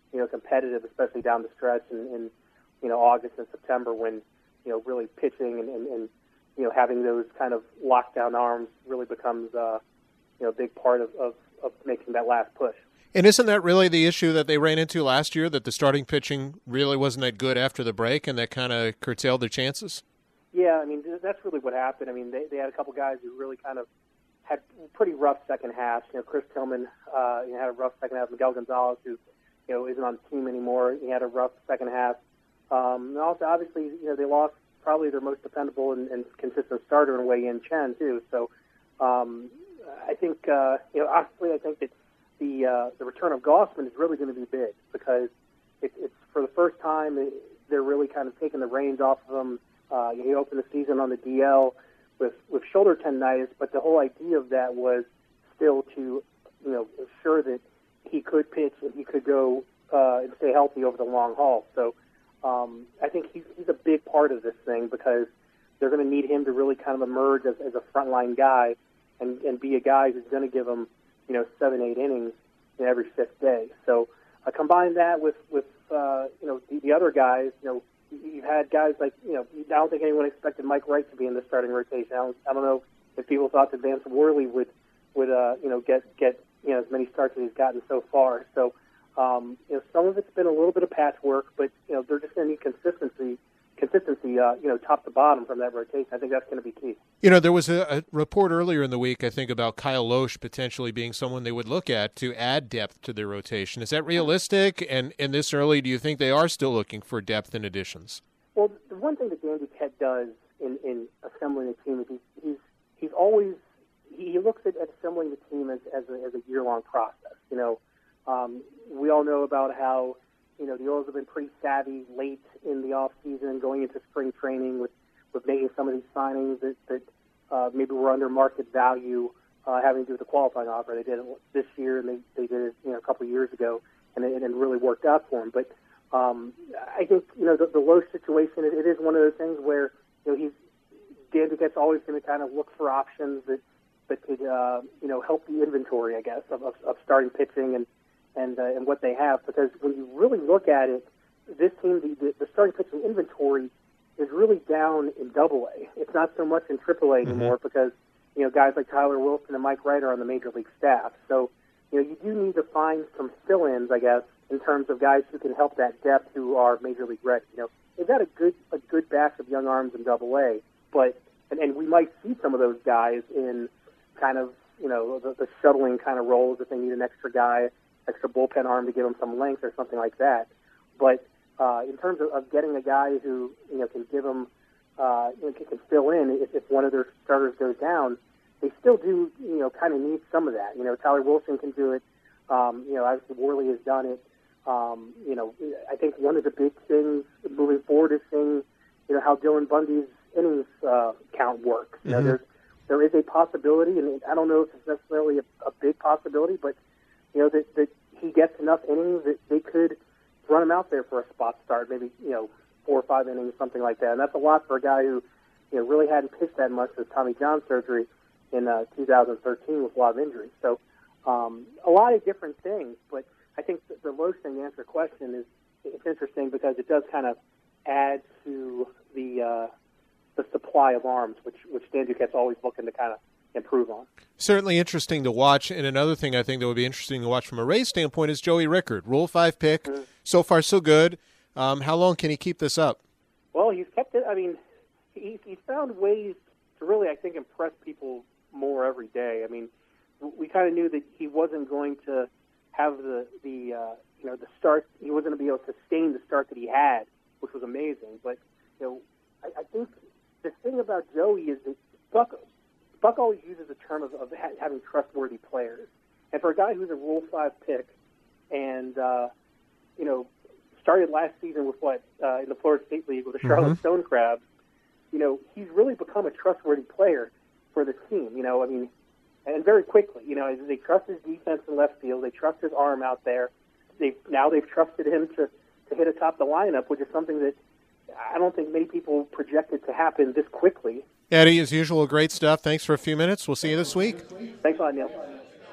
you know, competitive, especially down the stretch in, in you know, August and September when, you know, really pitching and, and, and you know, having those kind of lockdown arms really becomes, uh, you know, a big part of, of, of making that last push. And isn't that really the issue that they ran into last year, that the starting pitching really wasn't that good after the break and that kind of curtailed their chances? Yeah, I mean, that's really what happened. I mean, they, they had a couple guys who really kind of had pretty rough second halves. You know, Chris Tillman uh, you know, had a rough second half. Miguel Gonzalez, who, you know, isn't on the team anymore, he had a rough second half. Um, and also, obviously, you know, they lost probably their most dependable and, and consistent starter in Wei Yin Chen, too. So um, I think, uh, you know, honestly, I think that the uh, the return of Gausman is really going to be big because it, it's for the first time it, they're really kind of taking the reins off of him. Uh, he opened the season on the D L with, with shoulder tendinitis, but the whole idea of that was still to, you know, ensure that he could pitch and he could go uh, and stay healthy over the long haul. So um, I think he's, he's a big part of this thing because they're going to need him to really kind of emerge as, as a frontline guy and, and be a guy who's going to give them, you know, seven, eight innings in every fifth day. So uh, combine that with, with uh, you know, the, the other guys, you know, you've had guys like, you know, I don't think anyone expected Mike Wright to be in the starting rotation. I don't, I don't know if people thought that Vance Worley would, would uh, you know, get, get, you know, as many starts as he's gotten so far. So, um, you know, some of it's been a little bit of patchwork, but, you know, they're just going to need consistency, consistency, uh, you know, top to bottom from that rotation. I think that's going to be key. You know, there was a, a report earlier in the week, I think, about Kyle Loesch potentially being someone they would look at to add depth to their rotation. Is that realistic? And, and this early, do you think they are still looking for depth and additions? Well, the one thing that Dan Duquette does in, in assembling a team is he's, he's, he's always he looks at, at assembling the team as, as, a, as a year-long process. You know, um, we all know about how, you know, the Orioles have been pretty savvy late in the off-season, going into spring training with, with making some of these signings that, that uh, maybe were under market value, uh, having to do with the qualifying offer. They did it this year, and they, they did it, you know, a couple of years ago, and it, and it really worked out for them. But um, I think, you know, the, the Loesch situation, it, it is one of those things where, you know, he's Dan Duquette's always going to kind of look for options that that could, uh, you know, help the inventory, I guess, of, of, of starting pitching and and uh, and what they have. Because when you really look at it, this team, the, the, the starting pitching inventory is really down in Double A. It's not so much in Triple A anymore mm-hmm. because, you know, guys like Tyler Wilson and Mike Wright are on the Major League staff. So, you know, you do need to find some fill-ins, I guess, in terms of guys who can help that depth who are Major League ready. You know, they've got a good a good batch of young arms in Double A, but and, and we might see some of those guys in kind of, you know, the, the shuttling kind of roles if they need an extra guy, extra bullpen arm to give them some length or something like that. But uh, in terms of, of getting a guy who, you know, can give them, uh, you know, can, can fill in if, if one of their starters goes down, they still do, you know, kind of need some of that. You know, Tyler Wilson can do it. Um, you know, obviously Worley has done it. Um, you know, I think one of the big things moving forward is seeing, you know, how Dylan Bundy's innings uh, count works. You know, mm-hmm. there's There is a possibility, and I don't know if it's necessarily a, a big possibility, but, you know, that, that he gets enough innings that they could run him out there for a spot start, maybe, you know, four or five innings, something like that. And that's a lot for a guy who, you know, really hadn't pitched that much with Tommy John surgery in uh, two thousand thirteen with a lot of injuries. So um, a lot of different things, but I think the, the Loesch thing, to answer your question, is it's interesting because it does kind of add to the uh, the supply of arms, which which Dan Duquette's always looking to kind of improve on. Certainly interesting to watch. And another thing I think that would be interesting to watch from a Rays standpoint is Joey Rickard. Rule five pick. Mm-hmm. So far, so good. Um, how long can he keep this up? Well, he's kept it. I mean, he, he's found ways to really, I think, impress people more every day. I mean, we kind of knew that he wasn't going to have the, the uh, you know, the start. He wasn't going to be able to sustain the start that he had, which was amazing. But, you know, I, I think the thing about Joey is that Buck, Buck always uses the term of, of ha- having trustworthy players. And for a guy who's a Rule five pick and, uh, you know, started last season with what, uh, in the Florida State League with the Charlotte mm-hmm. Stone Crabs, you know, he's really become a trustworthy player for the team, you know, I mean, and very quickly, you know, they trust his defense in left field, they trust his arm out there, they now they've trusted him to, to hit atop the lineup, which is something that I don't think many people projected to happen this quickly. Eddie, as usual, great stuff. Thanks for a few minutes. We'll see you this week. Thanks a lot, Neil.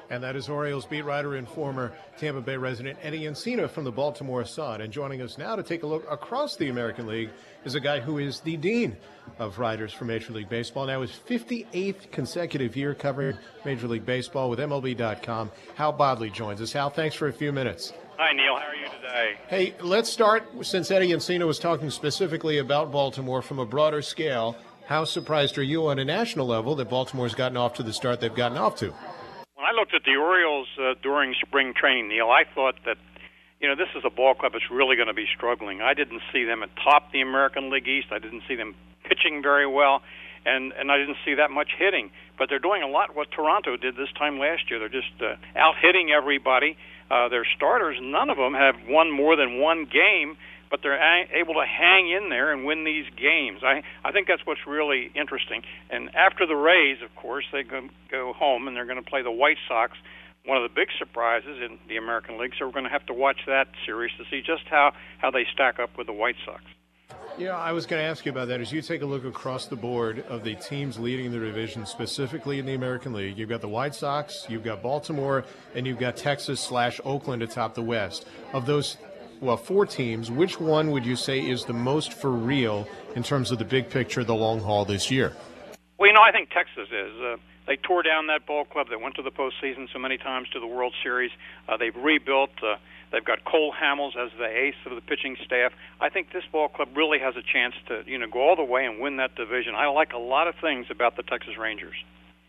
And that is Orioles beat writer and former Tampa Bay resident Eddie Encina from the Baltimore Sun. And joining us now to take a look across the American League is a guy who is the dean of writers for Major League Baseball. Now his fifty-eighth consecutive year covering Major League Baseball with M L B dot com. Hal Bodley joins us. Hal, thanks for a few minutes. Hi, Neil. How are you today? Hey, let's start, since Eddie Encina was talking specifically about Baltimore from a broader scale. How surprised are you on a national level that Baltimore's gotten off to the start they've gotten off to? When I looked at the Orioles uh, during spring training, Neil, I thought that, you know, this is a ball club that's really going to be struggling. I didn't see them atop the American League East. I didn't see them pitching very well, and, and I didn't see that much hitting. But they're doing a lot what Toronto did this time last year. They're just uh, out-hitting everybody. Uh, their starters, none of them have won more than one game, but they're a- able to hang in there and win these games. I, I think that's what's really interesting. And after the Rays, of course, they go, go home, and they're going to play the White Sox, one of the big surprises in the American League. So we're going to have to watch that series to see just how, how they stack up with the White Sox. Yeah, I was going to ask you about that. As you take a look across the board of the teams leading the division, specifically in the American League, you've got the White Sox, you've got Baltimore, and you've got Texas slash Oakland atop the West. Of those, well, four teams, which one would you say is the most for real in terms of the big picture, the long haul this year? Well, you know, I think Texas is. Uh, they tore down that ball club. They went to the postseason so many times, to the World Series. Uh, they've rebuilt. Uh, they've got Cole Hamels as the ace of the pitching staff. I think this ball club really has a chance to, you know, go all the way and win that division. I like a lot of things about the Texas Rangers.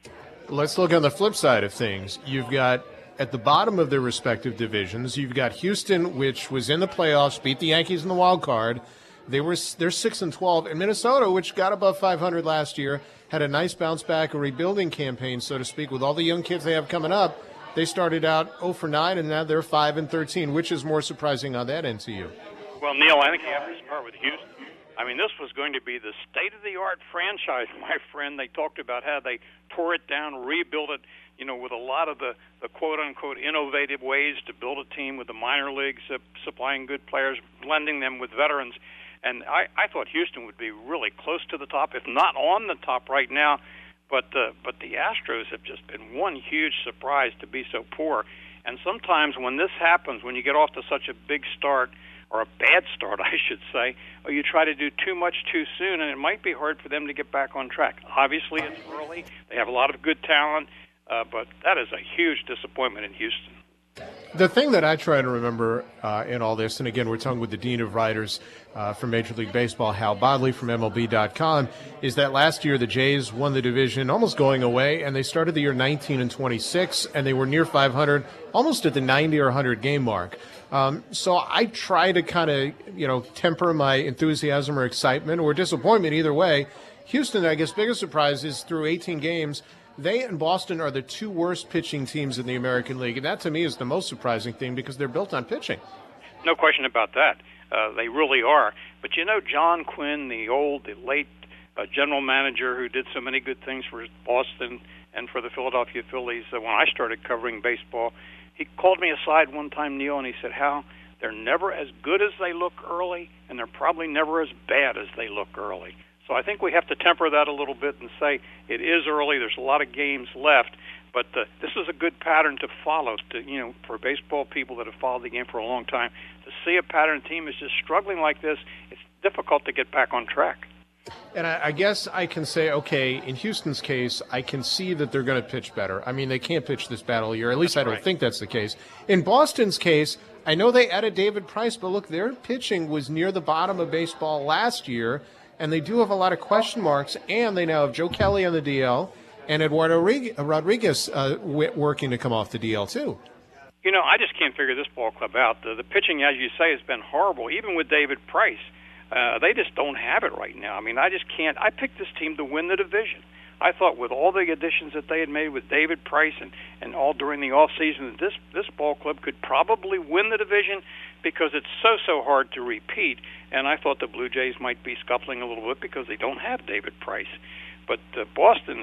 Let's look on the flip side of things. You've got, at the bottom of their respective divisions, you've got Houston, which was in the playoffs, beat the Yankees in the wild card. They were they're six and twelve, and Minnesota, which got above five hundred last year, had a nice bounce back, a rebuilding campaign, so to speak, with all the young kids they have coming up. They started out oh for nine, and now they're five and thirteen. Which is more surprising on that end to you? Well, Neil, I think you have to start with Houston. I mean, this was going to be the state-of-the-art franchise, my friend. They talked about how they tore it down, rebuilt it, you know, with a lot of the, the quote-unquote innovative ways to build a team with the minor leagues, uh, supplying good players, blending them with veterans. And I, I thought Houston would be really close to the top, if not on the top right now. But uh, but the Astros have just been one huge surprise to be so poor. And sometimes when this happens, when you get off to such a big start, or a bad start, I should say, or you try to do too much too soon, and it might be hard for them to get back on track. Obviously, it's early. They have a lot of good talent, uh, but that is a huge disappointment in Houston. The thing that I try to remember uh, in all this, and again, we're talking with the Dean of Writers uh, from Major League Baseball, Hal Bodley from M L B dot com, is that last year the Jays won the division almost going away, and they started the year nineteen and twenty-six, and they were near five hundred, almost at the ninety or one hundred game mark. Um, so I try to kind of, you know, temper my enthusiasm or excitement or disappointment either way. Houston, I guess, biggest surprise is through eighteen games, they and Boston are the two worst pitching teams in the American League, and that to me is the most surprising thing because they're built on pitching. No question about that. Uh, they really are. But you know, John Quinn, the old, the late uh, general manager who did so many good things for Boston and for the Philadelphia Phillies, uh, when I started covering baseball, he called me aside one time, Neil, and he said, Hal, they're never as good as they look early, and they're probably never as bad as they look early. So I think we have to temper that a little bit and say it is early. There's a lot of games left, but uh, this is a good pattern to follow. To you know, for baseball people that have followed the game for a long time, to see a pattern team is just struggling like this, it's difficult to get back on track. And I, I guess I can say, okay, in Houston's case, I can see that they're going to pitch better. I mean, they can't pitch this bad all year. At least that's I don't right. think that's the case. In Boston's case, I know they added David Price, but look, their pitching was near the bottom of baseball last year. And they do have a lot of question marks, and they now have Joe Kelly on the D L and Eduardo Rodriguez uh, working to come off the D L, too. You know, I just can't figure this ball club out. The, the pitching, as you say, has been horrible, even with David Price. Uh, they just don't have it right now. I mean, I just can't. I picked this team to win the division. I thought with all the additions that they had made with David Price and, and all during the offseason, that this, this ball club could probably win the division because it's so, so hard to repeat. And I thought the Blue Jays might be scuffling a little bit because they don't have David Price. But uh, Boston,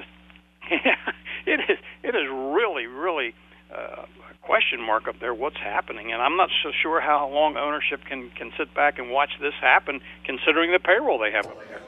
it is it is really, really uh, a question mark up there what's happening. And I'm not so sure how long ownership can, can sit back and watch this happen considering the payroll they have up there.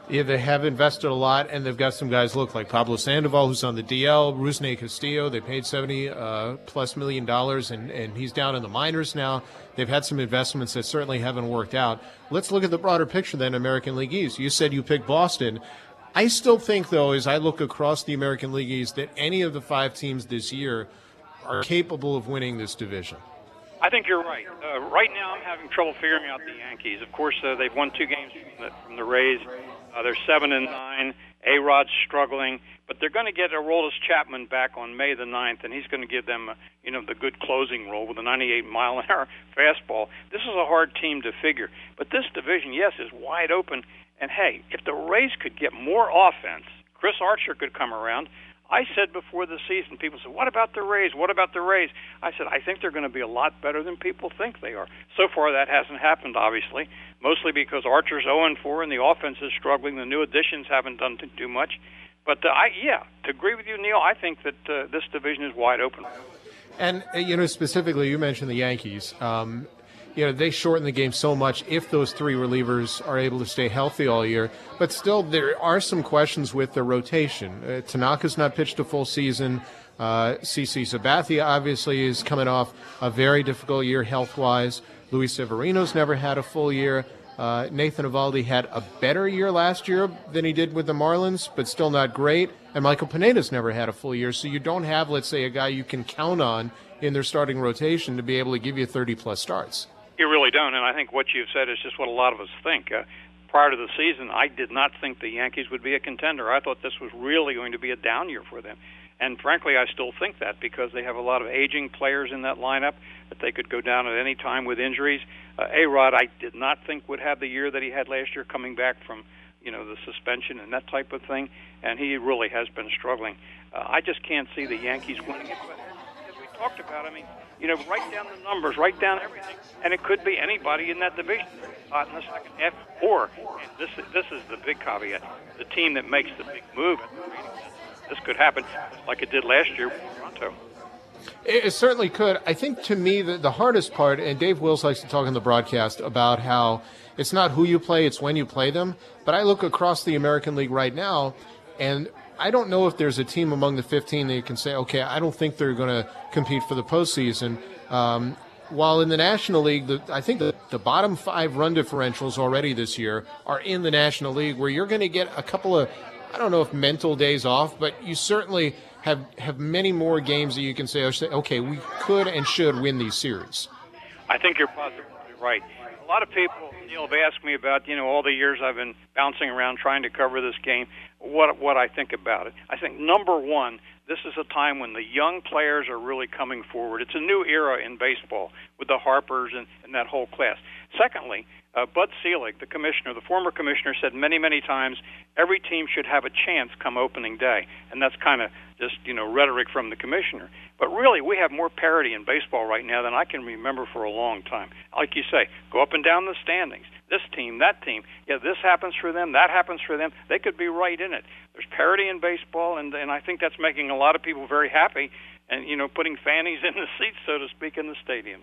Yeah, they have invested a lot, and they've got some guys look like Pablo Sandoval, who's on the D L, Rusney Castillo. They paid seventy uh, plus million dollars, and, and he's down in the minors now. They've had some investments that certainly haven't worked out. Let's look at the broader picture then, American League East. You said you picked Boston. I still think, though, as I look across the American League East, that any of the five teams this year are capable of winning this division. I think you're right. Uh, right now, I'm having trouble figuring out the Yankees. Of course, uh, they've won two games from the, from the Rays. Uh, they're seven and nine. A-Rod's struggling, but they're going to get Aroldis Chapman back on May the ninth, and he's going to give them, uh, you know, the good closing role with a ninety-eight mile an hour fastball. This is a hard team to figure, but this division, yes, is wide open. And hey, if the Rays could get more offense, Chris Archer could come around. I said before the season, people said, what about the Rays? What about the Rays? I said, I think they're going to be a lot better than people think they are. So far, that hasn't happened, obviously, mostly because Archer's oh and four and the offense is struggling. The new additions haven't done too much. But, uh, I, yeah, to agree with you, Neil, I think that uh, this division is wide open. And, uh, you know, specifically, you mentioned the Yankees. Um, You know, they shorten the game so much if those three relievers are able to stay healthy all year. But still, there are some questions with the rotation. Uh, Tanaka's not pitched a full season. Uh, CeCe Sabathia obviously is coming off a very difficult year health-wise. Luis Severino's never had a full year. Uh, Nathan Eovaldi had a better year last year than he did with the Marlins, but still not great. And Michael Pineda's never had a full year. So you don't have, let's say, a guy you can count on in their starting rotation to be able to give you thirty-plus starts. You really don't, and I think what you've said is just what a lot of us think. Uh, prior to the season, I did not think the Yankees would be a contender. I thought this was really going to be a down year for them. And frankly, I still think that because they have a lot of aging players in that lineup that they could go down at any time with injuries. Uh, A-Rod, I did not think would have the year that he had last year coming back from, you know, the suspension and that type of thing, and he really has been struggling. Uh, I just can't see the Yankees winning it. But as we talked about, I mean, you know, write down the numbers, write down everything, and it could be anybody in that division uh, in the second half. Or, and this this is the big caveat, the team that makes the big move at the beginning. This could happen like it did last year with Toronto. It, it certainly could. I think to me the, the hardest part, and Dave Wills likes to talk on the broadcast about how it's not who you play, it's when you play them. But I look across the American League right now, and I don't know if there's a team among the fifteen that you can say, okay, I don't think they're going to compete for the postseason. Um, while in the National League, the, I think the, the bottom five run differentials already this year are in the National League, where you're going to get a couple of, I don't know if mental days off, but you certainly have, have many more games that you can say, okay, we could and should win these series. I think you're positively right. A lot of people, Neil, have asked me about, you know, all the years I've been bouncing around trying to cover this game, what what I think about it. I think, number one, this is a time when the young players are really coming forward. It's a new era in baseball with the Harpers and, and that whole class. Secondly, uh, Bud Selig, the commissioner, the former commissioner, said many, many times every team should have a chance come opening day. And that's kind of just, you know, rhetoric from the commissioner. But really, we have more parity in baseball right now than I can remember for a long time. Like you say, go up and down the standings. This team, that team, yeah, this happens for them, that happens for them. They could be right in it. There's parity in baseball, and, and I think that's making a lot of people very happy and, you know, putting fannies in the seats, so to speak, in the stadiums.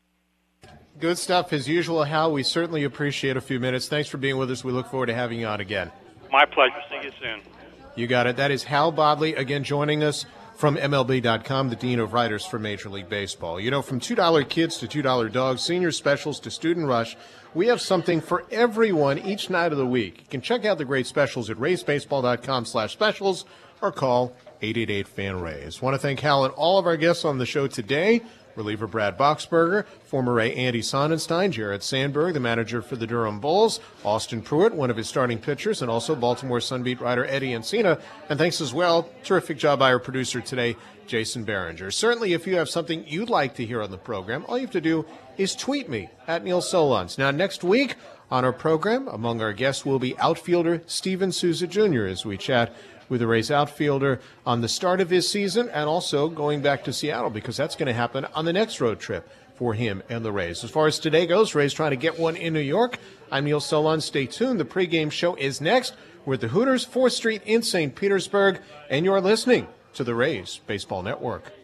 Good stuff as usual, Hal. We certainly appreciate a few minutes. Thanks for being with us. We look forward to having you on again. My pleasure. See you soon. You got it. That is Hal Bodley, again, joining us from M L B dot com, the Dean of Writers for Major League Baseball. You know, from two dollar kids to two dollar dogs, senior specials to student rush, we have something for everyone each night of the week. You can check out the great specials at rays baseball dot com slash specials or call eight eight eight fan rays. Want to thank Hal and all of our guests on the show today. Reliever Brad Boxberger, former Ray Andy Sonnenstein, Jared Sandberg, the manager for the Durham Bulls, Austin Pruitt, one of his starting pitchers, and also Baltimore Sun beat writer Eddie Encina. And thanks as well, terrific job by our producer today, Jason Behringer. Certainly, if you have something you'd like to hear on the program, all you have to do is tweet me at Neil Solondz. Now, next week on our program, among our guests will be outfielder Steven Souza Junior as we chat with the Rays outfielder on the start of his season and also going back to Seattle because that's going to happen on the next road trip for him and the Rays. As far as today goes, Rays trying to get one in New York. I'm Neil Solondz. Stay tuned. The pregame show is next. We're at the Hooters, fourth Street in Saint Petersburg, and you're listening to the Rays Baseball Network.